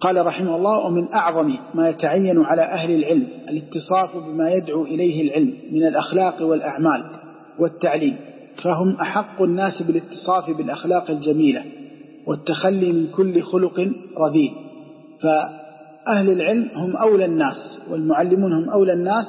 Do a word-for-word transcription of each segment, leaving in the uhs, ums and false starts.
قال رحمه الله: ومن أعظم ما يتعين على أهل العلم الاتصاف بما يدعو إليه العلم من الأخلاق والأعمال والتعليم، فهم أحق الناس بالاتصاف بالأخلاق الجميلة والتخلي من كل خلق رذيل. فأهل العلم هم أولى الناس، والمعلمون هم أولى الناس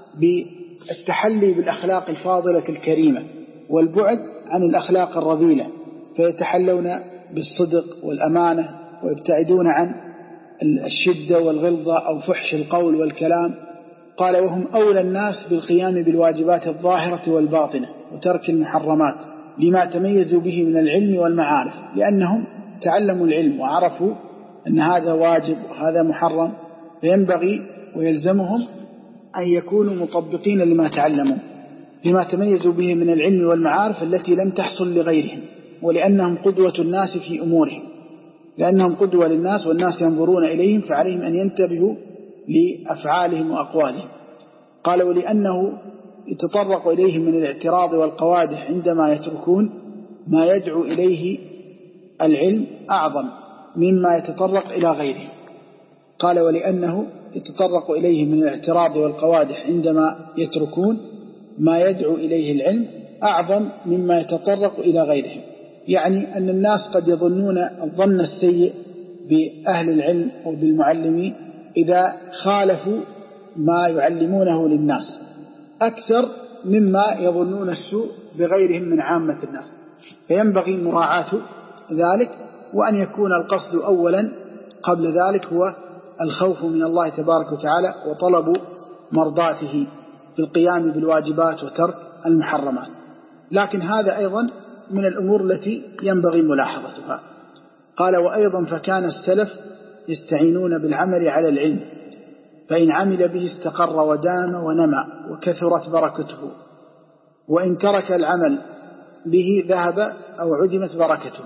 بالتحلي بالأخلاق الفاضلة الكريمة والبعد عن الأخلاق الرذيلة، فيتحلون بالصدق والأمانة ويبتعدون عن الشدة والغلظة أو فحش القول والكلام. قال: وهم أولى الناس بالقيام بالواجبات الظاهرة والباطنة وترك المحرمات لما تميزوا به من العلم والمعارف، لأنهم تعلموا العلم وعرفوا أن هذا واجب وهذا محرم، فينبغي ويلزمهم أن يكونوا مطبقين لما تعلموا لما تميزوا به من العلم والمعارف التي لم تحصل لغيرهم، ولأنهم قدوة الناس في أمورهم، لأنهم قدوة للناس والناس ينظرون إليهم، فعليهم أن ينتبهوا لأفعالهم وأقوالهم. قال: ولأنه يتطرق إليهم من الاعتراض والقوادح عندما يتركون ما يدعو إليه العلم أعظم مما يتطرق إلى غيره. قال: ولأنه يتطرق إليه من الاعتراض والقوادح عندما يتركون ما يدعو إليه العلم أعظم مما يتطرق إلى غيرهم. يعني أن الناس قد يظنون الظن السيء بأهل العلم وبالمعلمين إذا خالفوا ما يعلمونه للناس أكثر مما يظنون السوء بغيرهم من عامة الناس، فينبغي مراعاة ذلك، وأن يكون القصد أولا قبل ذلك هو الخوف من الله تبارك وتعالى وطلب مرضاته في القيام بالواجبات وترك المحرمات. لكن هذا أيضا من الأمور التي ينبغي ملاحظتها. قال: وأيضا فكان السلف يستعينون بالعمل على العلم، فإن عمل به استقر ودام ونمى وكثرت بركته، وإن ترك العمل به ذهب أو عدمت بركته،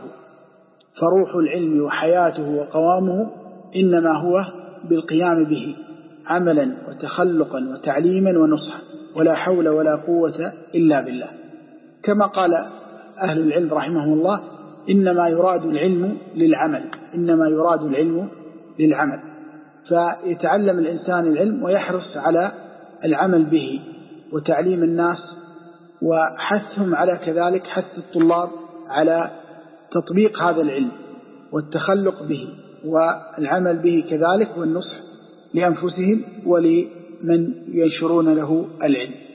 فروح العلم وحياته وقوامه إنما هو بالقيام به عملا وتخلقا وتعليما ونصحا، ولا حول ولا قوة إلا بالله. كما قال أهل العلم رحمهم الله: إنما يراد العلم للعمل، إنما يراد العلم للعمل. فيتعلم الإنسان العلم ويحرص على العمل به وتعليم الناس وحثهم على كذلك، حث الطلاب على تطبيق هذا العلم والتخلق به والعمل به كذلك، والنصح لأنفسهم ولمن ينشرون له العلم.